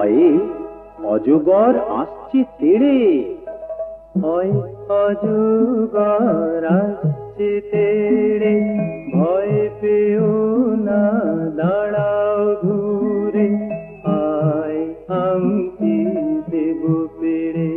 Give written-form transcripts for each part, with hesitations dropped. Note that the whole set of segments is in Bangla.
ভয়ে অজগর আসছে তেড়ে। ভয় অজগর আসছে তেড়ে, ভয় পেও না দাঁড়াও ঘুরে, আয় আংটি দেব পেড়ে।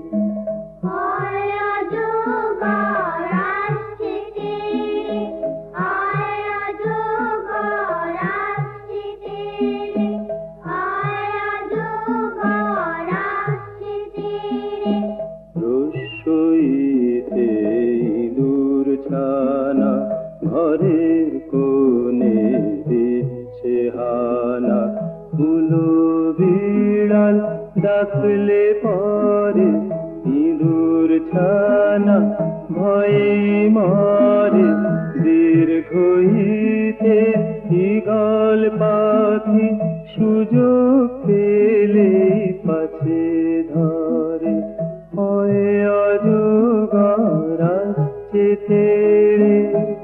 রসইতে ইঁদুর ছানা ঘরের কোণে দিচ্ছে হানা, হুলো বিড়াল ডাকলে পরে ইঁদুর ছানা ভয়ে মরে। দীর্ঘইতে ঈগল পাখি সুযোগ পেলে পাছে ধরে, ভয়ে অজগর আসছে তেড়ে।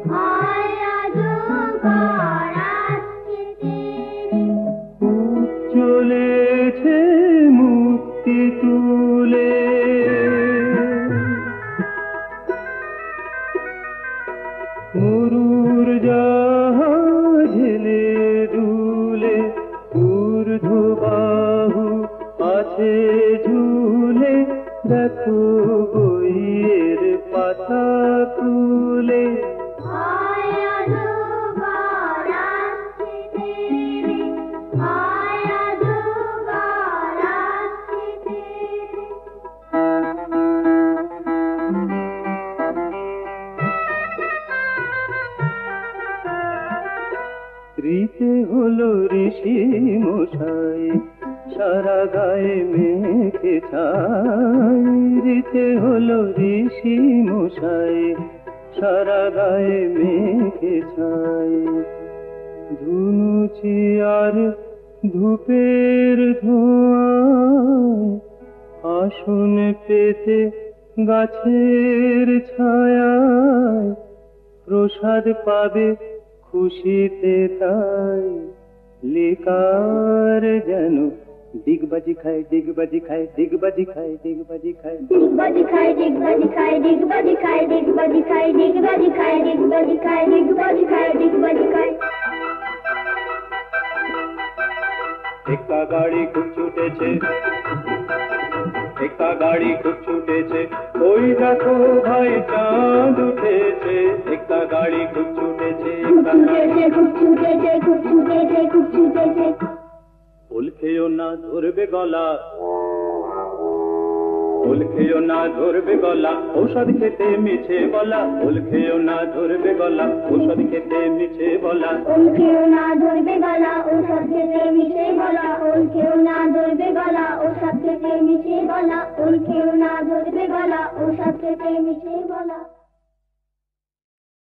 চলেছে মুক্তি তুলে, মরুর জাহাজ হেলে দুলে, ঊর্ধ্ববাহু আছে ঝুলে, দেখো বইয়ের পাতা খুলে। রীতে হলো ঋষি মশাই সারা গায়ে মেখে ছাই, রীতে হলো ঋষি মশাই সারা গায়ে মেখে ছাই। ধুনুচি আর ধূপের ধোঁয়ায় আসন পেতে গাছের ছায়ায়, প্রসাদ পাবে খুশিতে তাই। লিকার যেন ডিগবাজি খায়, ডিগবাজি খায়, ডিগবাজি খায়, ডিগবাজি খায়, ডিগবাজি খায়, ডিগবাজি খায়, ডিগবাজি খায়, ডিগবাজি খায়, ডিগবাজি খায়, ডিগবাজি খায়, ডিগবাজি খায়, ডিগবাজি খায়। একটা গাড়ি খুব ছুটেছে, একটা গাড়ি খুব ছুটেছে, ওই দেখো ভাই চাঁদ উঠেছে। একটা গাড়ি খুব ছুটেছে, একটা গাড়ি খুব ছুটেছে, খুব ছুটেছে, খুব ছুটেছে। ওল খেও না ধরবে গলা, ওল খেও না ধরবে গলা, ঔষধ খেতে মিছে বলা। ওল খেও না ধরবে গলা, ঔষধ খেতে মিছে বলা। ওল খেও না ধরবে গলা, ঔষধ খেতে মিছে বলা। ওল খেও না ধরবে গলা, ঔষধ খেতে মিছে বলা। ওল খেও না ধরবে গলা, ঔষধ খেতে মিছে বলা।